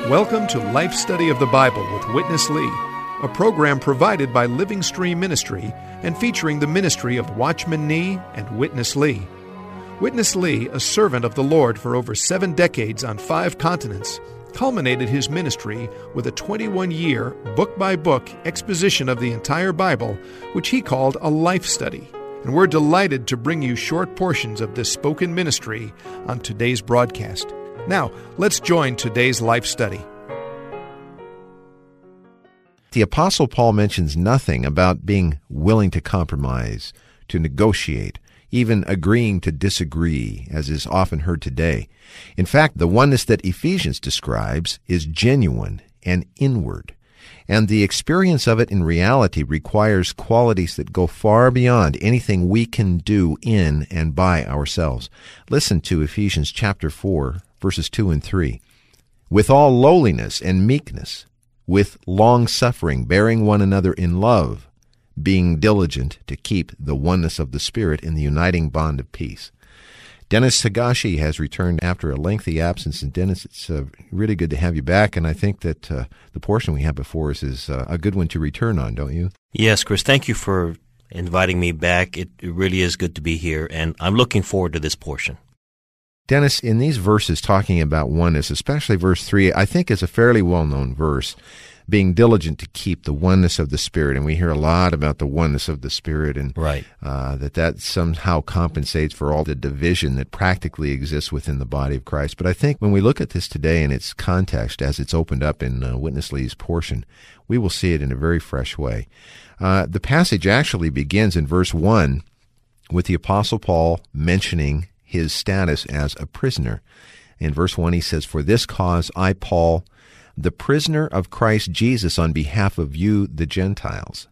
Welcome to Life Study of the Bible with Witness Lee, a program provided by Living Stream Ministry and featuring the ministry of Watchman Nee and Witness Lee. Witness Lee, a servant of the Lord for over 7 decades on 5 continents, culminated his ministry with a 21-year, book-by-book exposition of the entire Bible, which he called a life study. And we're delighted to bring you short portions of this spoken ministry on today's broadcast. Now, let's join today's life study. The Apostle Paul mentions nothing about being willing to compromise, to negotiate, even agreeing to disagree, as is often heard today. In fact, the oneness that Ephesians describes is genuine and inward, and the experience of it in reality requires qualities that go far beyond anything we can do in and by ourselves. Listen to Ephesians chapter 4, verses 2 and 3. With all lowliness and meekness, with long-suffering, bearing one another in love, being diligent to keep the oneness of the Spirit in the uniting bond of peace. Dennis Higashi has returned after a lengthy absence. And Dennis, it's really good to have you back, and I think that the portion we have before us is a good one to return on, don't you? Yes, Chris, thank you for inviting me back. It really is good to be here, and I'm looking forward to this portion. Dennis, in these verses talking about oneness, especially verse 3, I think is a fairly well-known verse, being diligent to keep the oneness of the Spirit. And we hear a lot about the oneness of the Spirit, and right. that somehow compensates for all the division that practically exists within the body of Christ. But I think when we look at this today in its context, as it's opened up in Witness Lee's portion, we will see it in a very fresh way. The passage actually begins in verse 1 with the Apostle Paul mentioning his status as a prisoner. In verse 1 he says, "For this cause I, Paul, the prisoner of Christ Jesus, on behalf of you, the Gentiles."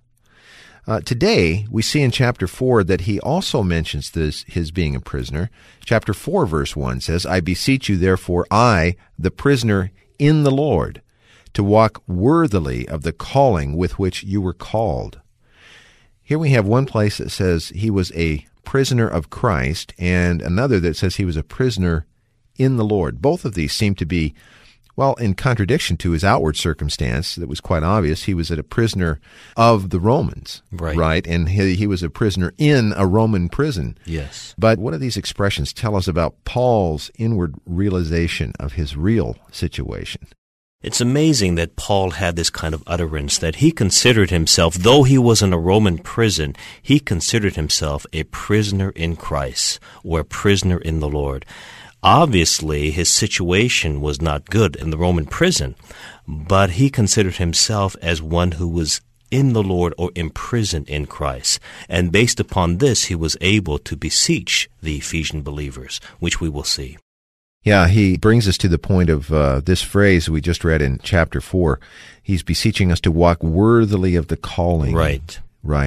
Today, we see in chapter 4 that he also mentions his being a prisoner. Chapter 4, verse 1 says, "I beseech you, therefore, I, the prisoner in the Lord, to walk worthily of the calling with which you were called." Here we have one place that says he was a prisoner of Christ, and another that says he was a prisoner in the Lord. Both of these seem to be, well, in contradiction to his outward circumstance. That was quite obvious. He was a prisoner of the Romans, right? And he was a prisoner in a Roman prison. Yes. But what do these expressions tell us about Paul's inward realization of his real situation? It's amazing that Paul had this kind of utterance, that he considered himself, though he was in a Roman prison, he considered himself a prisoner in Christ, or a prisoner in the Lord. Obviously, his situation was not good in the Roman prison, but he considered himself as one who was in the Lord or imprisoned in Christ. And based upon this, he was able to beseech the Ephesian believers, which we will see. Yeah, he brings us to the point of this phrase we just read in chapter 4. He's beseeching us to walk worthily of the calling. Right.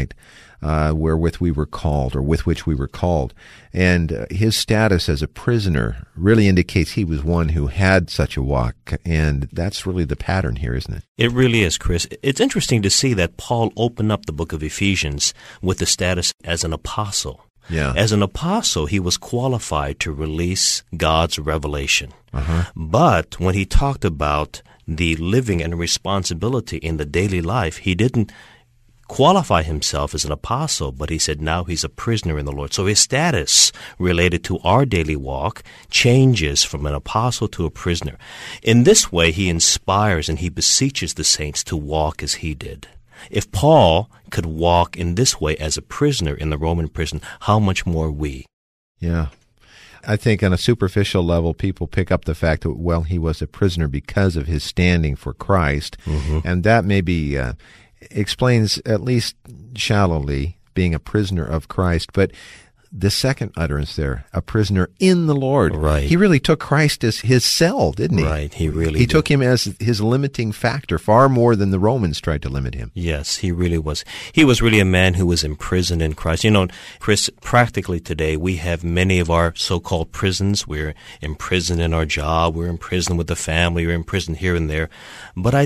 Wherewith we were called, or with which we were called. And his status as a prisoner really indicates he was one who had such a walk, and that's really the pattern here, isn't it? It really is, Chris. It's interesting to see that Paul opened up the book of Ephesians with the status as an apostle. Yeah. As an apostle, he was qualified to release God's revelation. Uh-huh. But when he talked about the living and responsibility in the daily life, he didn't qualify himself as an apostle, but he said now he's a prisoner in the Lord. So his status related to our daily walk changes from an apostle to a prisoner. In this way, he inspires and he beseeches the saints to walk as he did. If Paul could walk in this way as a prisoner in the Roman prison, how much more we? Yeah. I think on a superficial level, people pick up the fact that, well, he was a prisoner because of his standing for Christ, and that maybe explains, at least shallowly, being a prisoner of Christ. But the second utterance there, a prisoner in the Lord. Right. He really took Christ as his cell, didn't he? Right, he really He did. took him as his limiting factor, far more than the Romans tried to limit him. Yes, he really was. He was really a man who was imprisoned in Christ. You know, Chris, practically today, we have many of our so-called prisons. We're imprisoned in our job. We're imprisoned with the family. We're imprisoned here and there. But I think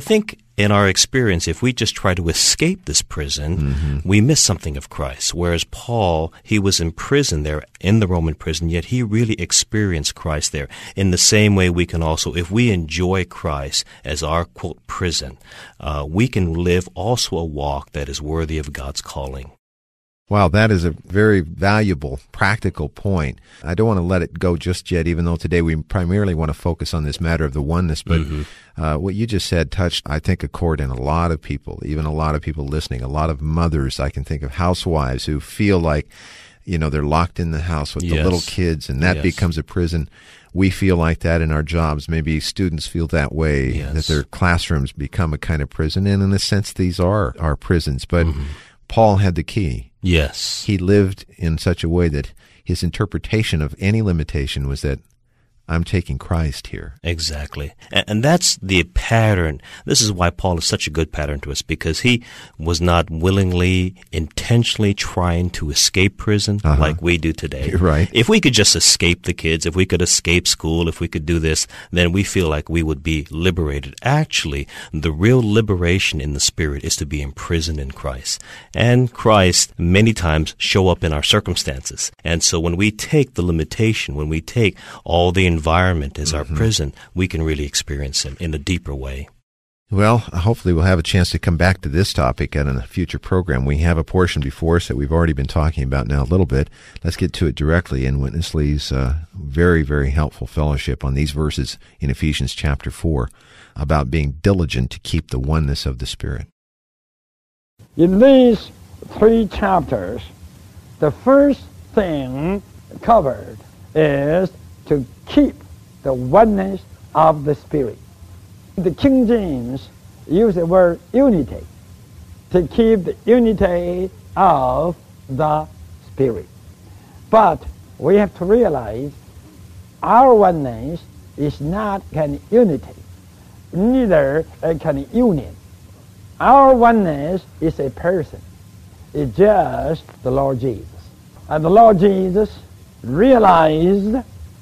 in our experience, if we just try to escape this prison, we miss something of Christ. Whereas Paul, he was in prison there, in the Roman prison, yet he really experienced Christ there. In the same way, we can also, if we enjoy Christ as our, quote, prison, we can live also a walk that is worthy of God's calling. Wow, that is a very valuable, practical point. I don't want to let it go just yet, even though today we primarily want to focus on this matter of the oneness. But what you just said touched, I think, a chord in a lot of people, even a lot of people listening, a lot of mothers. I can think of housewives who feel like, they're locked in the house with the little kids, and that becomes a prison. We feel like that in our jobs. Maybe students feel that way, that their classrooms become a kind of prison. And in a sense, these are our prisons. But Paul had the key. Yes. He lived in such a way that his interpretation of any limitation was that I'm taking Christ here. Exactly. And that's the pattern. This is why Paul is such a good pattern to us, because he was not willingly, intentionally trying to escape prison like we do today. Right. If we could just escape the kids, if we could escape school, if we could do this, then we feel like we would be liberated. Actually, the real liberation in the Spirit is to be imprisoned in Christ. And Christ many times show up in our circumstances. And so when we take the limitation, when we take all the environment as our prison, we can really experience Him in a deeper way. Well, hopefully we'll have a chance to come back to this topic at a future program. We have a portion before us that we've already been talking about now a little bit. Let's get to it directly in Witness Lee's very, very helpful fellowship on these verses in Ephesians chapter 4 about being diligent to keep the oneness of the Spirit. In these 3 chapters, the first thing covered is to keep the oneness of the Spirit. The King James used the word unity, to keep the unity of the Spirit. But we have to realize our oneness is not kind of unity, neither a kind of union. Our oneness is a person. It's just the Lord Jesus. And the Lord Jesus realized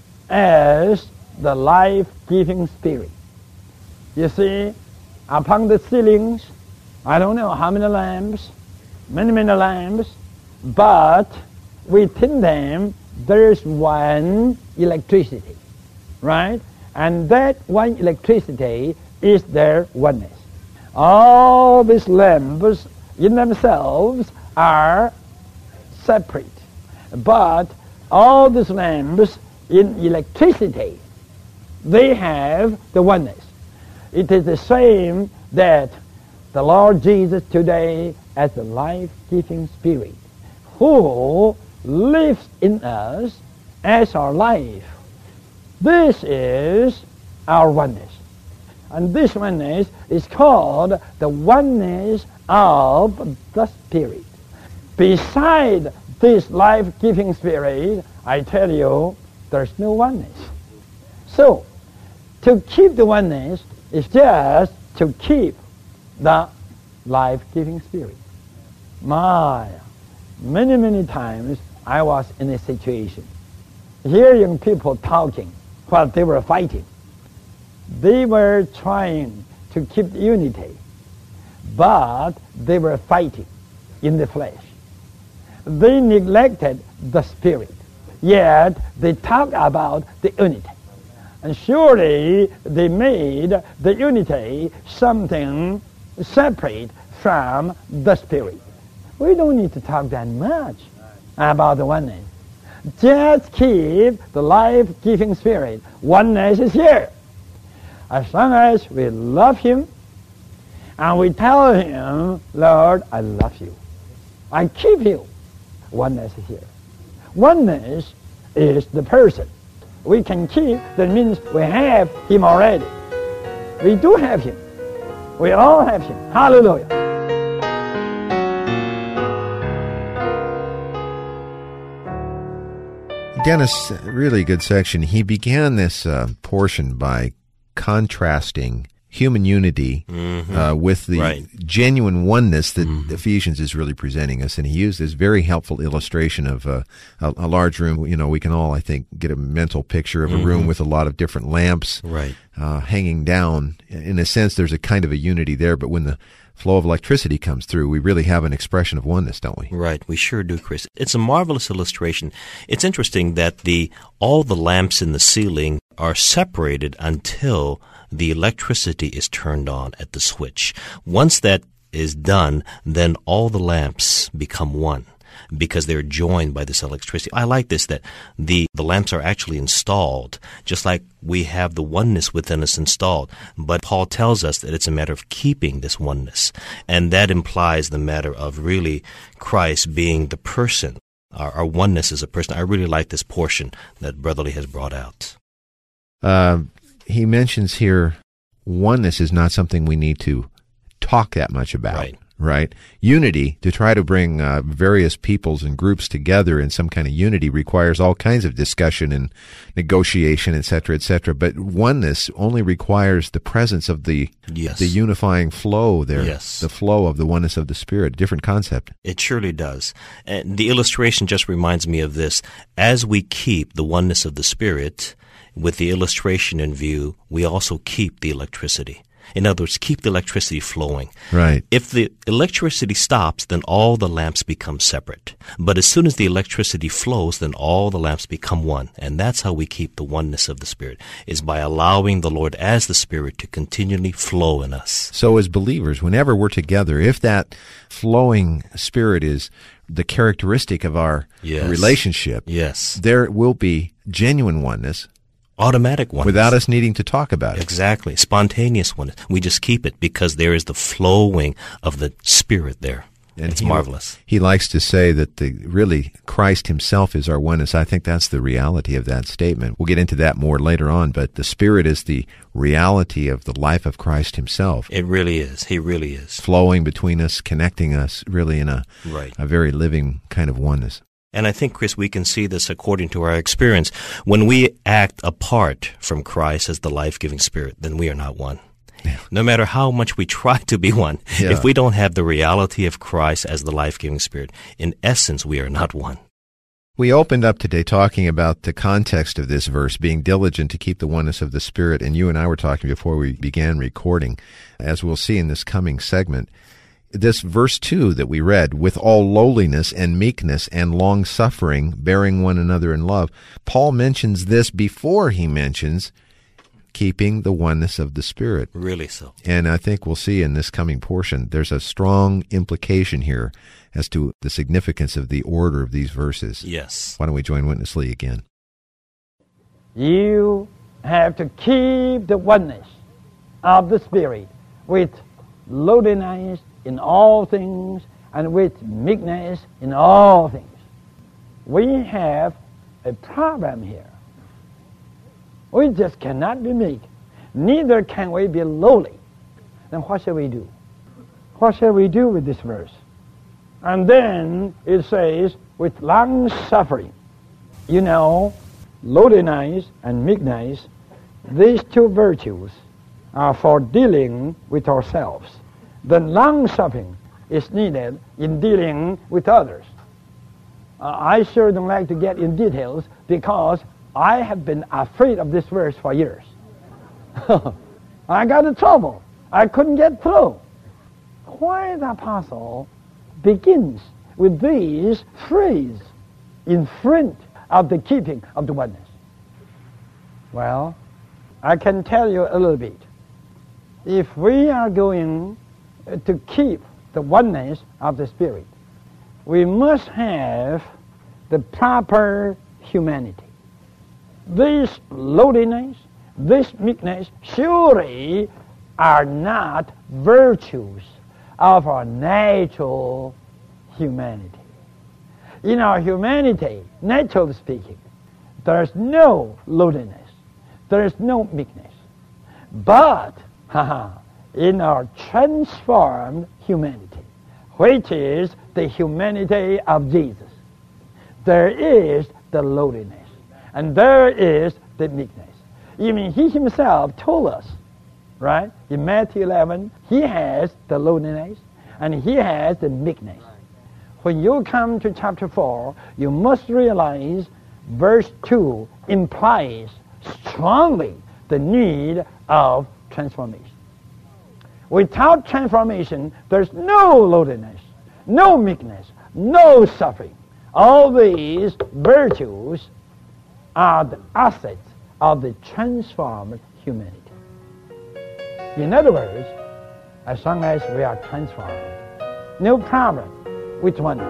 as the life-giving Spirit. You see, upon the ceilings, I don't know how many lamps, many lamps, but within them there's one electricity, right? And that one electricity is their oneness. All these lamps in themselves are separate, but all these lamps in electricity, they have the oneness. It is the same that the Lord Jesus today as the life-giving Spirit who lives in us as our life. This is our oneness. And this oneness is called the oneness of the Spirit. Beside this life-giving Spirit, I tell you, there's no oneness. So, to keep the oneness is just to keep the life-giving Spirit. Many times I was in a situation, hearing people talking while they were fighting. They were trying to keep unity, but they were fighting in the flesh. They neglected the Spirit, yet they talk about the unity. And surely they made the unity something separate from the Spirit. We don't need to talk that much about the oneness. Just keep the life-giving Spirit. Oneness is here. As long as we love Him and we tell Him, Lord, I love you, I keep you, oneness is here. Oneness is the person. We can keep, that means we have Him already. We do have Him. We all have Him. Hallelujah. Dennis, really good section. He began this portion by contrasting human unity with the Right. genuine oneness that Ephesians is really presenting us. And he used this very helpful illustration of a large room. You know, we can all, I think, get a mental picture of a room with a lot of different lamps Right. hanging down. In a sense, there's a kind of a unity there, but when the flow of electricity comes through, we really have an expression of oneness, don't we? Right, we sure do, Chris. It's a marvelous illustration. It's interesting that all the lamps in the ceiling are separated until the electricity is turned on at the switch. Once that is done, then all the lamps become one because they're joined by this electricity. I like this, that the lamps are actually installed, just like we have the oneness within us installed. But Paul tells us that it's a matter of keeping this oneness, and that implies the matter of really Christ being the person. Our oneness as a person. I really like this portion that Brotherly has brought out. He mentions here oneness is not something we need to talk that much about. Right? Unity, to try to bring various peoples and groups together in some kind of unity, requires all kinds of discussion and negotiation, et cetera, et cetera. But oneness only requires the presence of the unifying flow there, the flow of the oneness of the Spirit, different concept. It surely does. And the illustration just reminds me of this. As we keep the oneness of the Spirit, with the illustration in view, we also keep the electricity. In other words, keep the electricity flowing. Right. If the electricity stops, then all the lamps become separate. But as soon as the electricity flows, then all the lamps become one. And that's how we keep the oneness of the Spirit, is by allowing the Lord as the Spirit to continually flow in us. So as believers, whenever we're together, if that flowing Spirit is the characteristic of our relationship, there will be genuine oneness. Automatic oneness. Without us needing to talk about it. Exactly. Spontaneous oneness. We just keep it because there is the flowing of the Spirit there. And it's marvelous. He likes to say that really Christ himself is our oneness. I think that's the reality of that statement. We'll get into that more later on, but the Spirit is the reality of the life of Christ himself. It really is. He really is. Flowing between us, connecting us really in a very living kind of oneness. And I think, Chris, we can see this according to our experience. When we act apart from Christ as the life-giving Spirit, then we are not one. Yeah. No matter how much we try to be one, if we don't have the reality of Christ as the life-giving Spirit, in essence, we are not one. We opened up today talking about the context of this verse, being diligent to keep the oneness of the Spirit, and you and I were talking before we began recording, as we'll see in this coming segment. This verse 2 that we read, with all lowliness and meekness and long-suffering, bearing one another in love, Paul mentions this before he mentions keeping the oneness of the Spirit. Really so. And I think we'll see in this coming portion, there's a strong implication here as to the significance of the order of these verses. Yes. Why don't we join Witness Lee again? You have to keep the oneness of the Spirit with lowliness in all things, and with meekness in all things. We have a problem here. We just cannot be meek. Neither can we be lowly. Then what shall we do? What shall we do with this verse? And then it says, with long suffering. You know, lowliness and meekness, these two virtues are for dealing with ourselves. The long-suffering is needed in dealing with others. I sure don't like to get in details because I have been afraid of this verse for years. I got in trouble. I couldn't get through. Why the apostle begins with these phrases in front of the keeping of the oneness? Well, I can tell you a little bit. If we are going to keep the oneness of the Spirit, we must have the proper humanity. This lowliness, this meekness, surely are not virtues of our natural humanity. In our humanity, naturally speaking, there's no lowliness, there's no meekness. But, in our transformed humanity, which is the humanity of Jesus, there is the lowliness, and there is the meekness. Even he himself told us right? In Matthew 11, he has the lowliness and he has the meekness. When you come to chapter 4, you must realize verse 2 implies strongly the need of transformation. Without transformation, there's no lowliness, no meekness, no suffering. All these virtues are the assets of the transformed humanity. In other words, as long as we are transformed, no problem with one.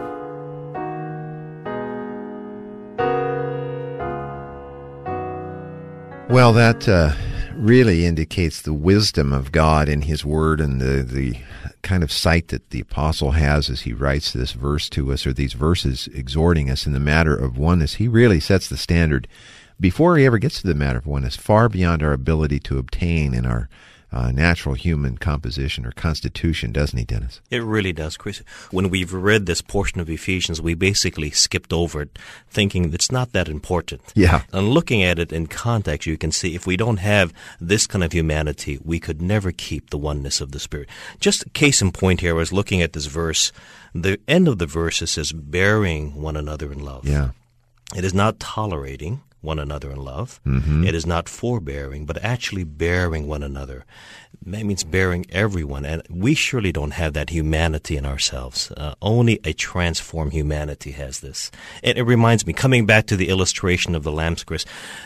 Well, that really indicates the wisdom of God in His Word and the kind of sight that the apostle has as he writes this verse to us, or these verses exhorting us in the matter of oneness. He really sets the standard before he ever gets to the matter of oneness, far beyond our ability to obtain in our natural human composition or constitution, doesn't he, Dennis? It really does, Chris. When we've read this portion of Ephesians, we basically skipped over it, thinking it's not that important. Yeah. And looking at it in context, you can see if we don't have this kind of humanity, we could never keep the oneness of the Spirit. Just a case in point here, I was looking at this verse. The end of the verse, it says, bearing one another in love. Yeah. It is not tolerating one another in love. Mm-hmm. It is not forbearing, but actually bearing one another. That means bearing everyone. And we surely don't have that humanity in ourselves. Only a transformed humanity has this. And it reminds me, coming back to the illustration of the lamps, Chris,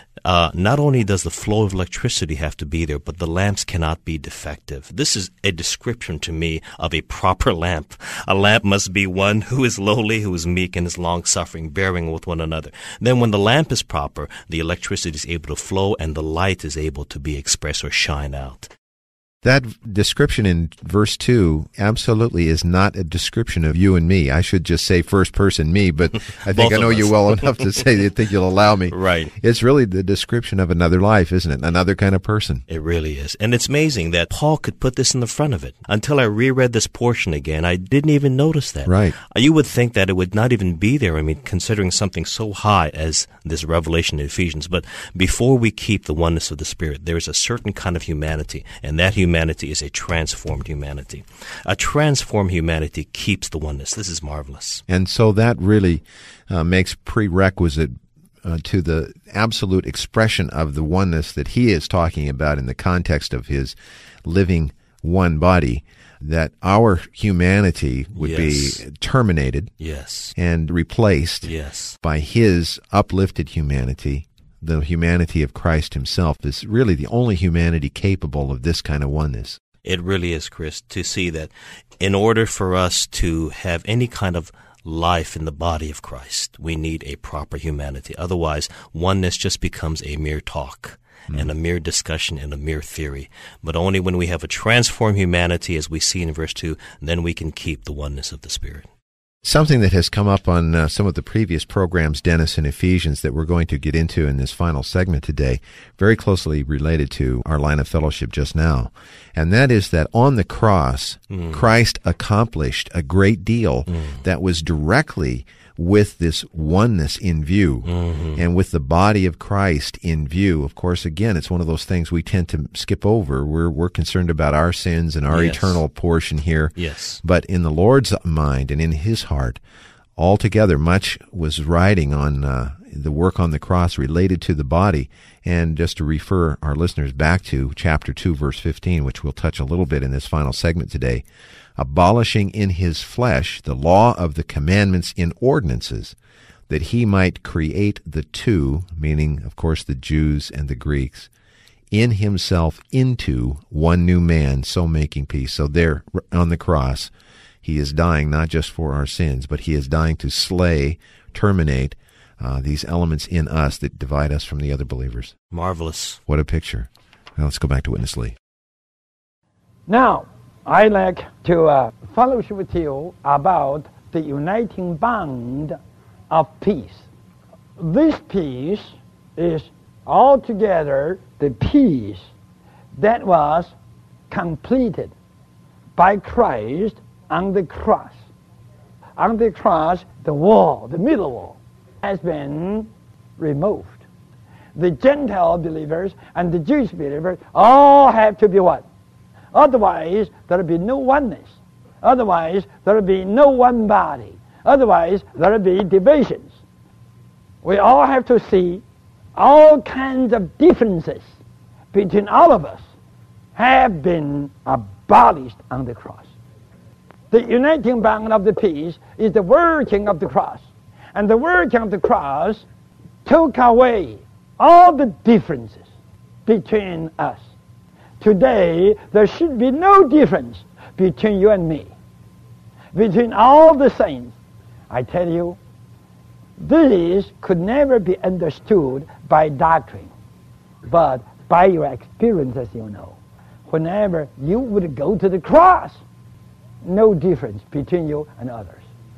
not only does the flow of electricity have to be there, but the lamps cannot be defective. This is a description to me of a proper lamp. A lamp must be one who is lowly, who is meek, and is long-suffering, bearing with one another. Then when the lamp is proper, the electricity is able to flow and the light is able to be expressed or shine out. That description in verse 2 absolutely is not a description of you and me. I should just say first person me, but I think I know you well enough to say that I think you'll allow me. Right. It's really the description of another life, isn't it? Another kind of person. It really is. And it's amazing that Paul could put this in the front of it. Until I reread this portion again, I didn't even notice that. Right. You would think that it would not even be there. I mean, considering something so high as this revelation in Ephesians. But before we keep the oneness of the Spirit, there is a certain kind of humanity, and that humanity is a transformed humanity. A transformed humanity keeps the oneness. This is marvelous. And so that really makes prerequisite to the absolute expression of the oneness that he is talking about in the context of his living one body, that our humanity would be terminated and replaced by his uplifted humanity. The humanity of Christ himself is really the only humanity capable of this kind of oneness. It really is, Chris, to see that in order for us to have any kind of life in the body of Christ, we need a proper humanity. Otherwise, oneness just becomes a mere talk and a mere discussion and a mere theory. But only when we have a transformed humanity, as we see in verse 2, then we can keep the oneness of the Spirit. Something that has come up on some of the previous programs, Dennis, in Ephesians, that we're going to get into in this final segment today, very closely related to our line of fellowship just now, and that is that on the cross, Christ accomplished a great deal that was directly with this oneness in view and with the body of Christ in view. Of course, again, it's one of those things we tend to skip over. We're concerned about our sins and our eternal portion here. Yes. But in the Lord's mind and in his heart, altogether, much was riding on the work on the cross related to the body. And just to refer our listeners back to chapter 2, verse 15, which we'll touch a little bit in this final segment today, abolishing in his flesh the law of the commandments in ordinances, that he might create the two, meaning, of course, the Jews and the Greeks, in himself into one new man, so making peace. So there, on the cross, he is dying not just for our sins, but he is dying to slay, terminate these elements in us that divide us from the other believers. Marvelous. What a picture. Now let's go back to Witness Lee. Now, I'd like to fellowship with you about the uniting bond of peace. This peace is altogether the peace that was completed by Christ on the cross. On the cross, the wall, the middle wall, has been removed. The Gentile believers and the Jewish believers all have to be what? Otherwise, there will be no oneness. Otherwise, there will be no one body. Otherwise, there will be divisions. We all have to see all kinds of differences between all of us have been abolished on the cross. The uniting bond of the peace is the working of the cross. And the working of the cross took away all the differences between us. Today, there should be no difference between you and me, between all the saints. I tell you, this could never be understood by doctrine, but by your experiences, you know. Whenever you would go to the cross, no difference between you and others.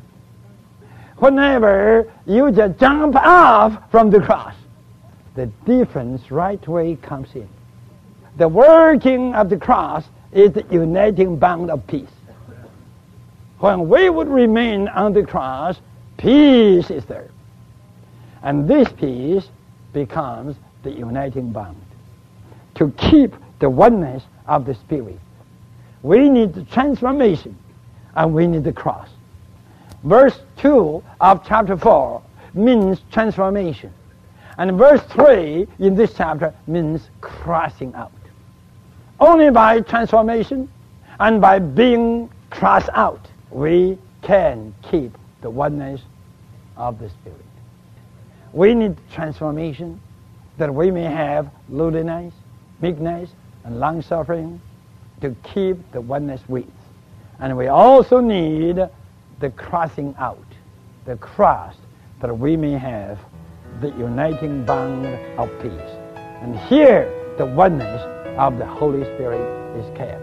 Whenever you just jump off from the cross, the difference right away comes in. The working of the cross is the uniting bond of peace. When we would remain on the cross, peace is there. And this peace becomes the uniting bond. To keep the oneness of the Spirit, we need the transformation, and we need the cross. Verse 2 of chapter 4 means transformation. And verse 3 in this chapter means crossing out. Only by transformation and by being crossed out, we can keep the oneness of the Spirit. We need transformation that we may have lowliness, meekness, and long-suffering to keep the oneness with. And we also need the crossing out, the cross, that we may have the uniting bond of peace. And here the oneness of the Holy Spirit is kept.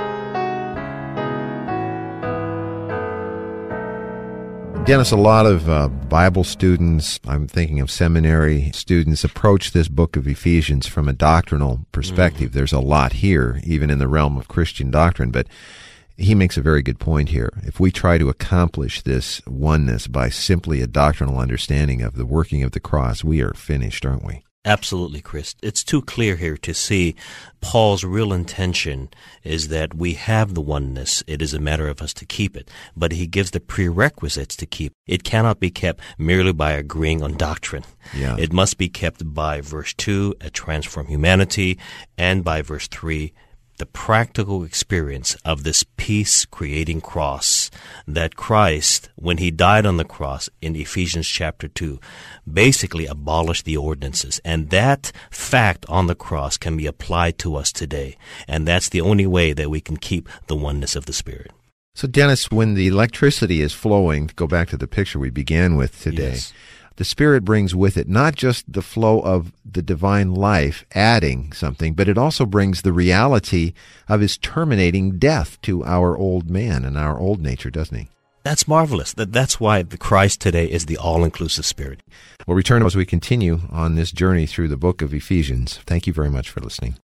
Dennis, a lot of Bible students, I'm thinking of seminary students, approach this book of Ephesians from a doctrinal perspective. There's a lot here, even in the realm of Christian doctrine, but he makes a very good point here. If we try to accomplish this oneness by simply a doctrinal understanding of the working of the cross, we are finished, aren't we? Absolutely, Chris. It's too clear here to see Paul's real intention is that we have the oneness. It is a matter of us to keep it. But he gives the prerequisites to keep. It cannot be kept merely by agreeing on doctrine. Yeah. It must be kept by verse 2, a transformed humanity, and by verse 3, the practical experience of this peace-creating cross that Christ, when he died on the cross in Ephesians chapter 2, basically abolished the ordinances. And that fact on the cross can be applied to us today. And that's the only way that we can keep the oneness of the Spirit. So, Dennis, when the electricity is flowing, to go back to the picture we began with today, Yes. the Spirit brings with it not just the flow of the divine life adding something, but it also brings the reality of his terminating death to our old man and our old nature, doesn't he? That's marvelous. That's why the Christ today is the all-inclusive Spirit. We'll return as we continue on this journey through the book of Ephesians. Thank you very much for listening.